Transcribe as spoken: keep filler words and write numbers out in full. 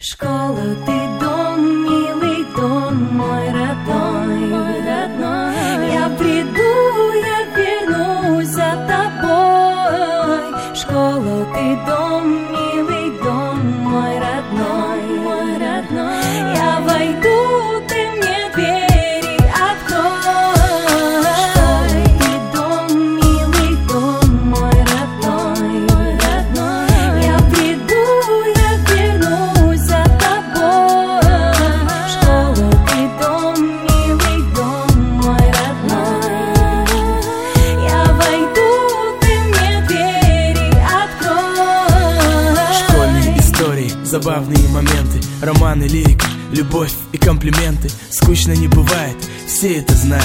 Школа, ты дом, милый дом, мой родной, мой родной. Я приду, я вернусь за тобой. Школа, ты дом, милый дом, мой родной, мой родной. Я войду, ты мне двери открой. Школа, ты дом, милый дом, мой родной, мой родной. Я приду, я вернусь за тобой. Школа, ты дом, милый дом, мой родной. Я войду, ты мне двери открой. Школьные истории, забавные моменты, романы, лирика, любовь и комплименты. Скучно не бывает, все это знают.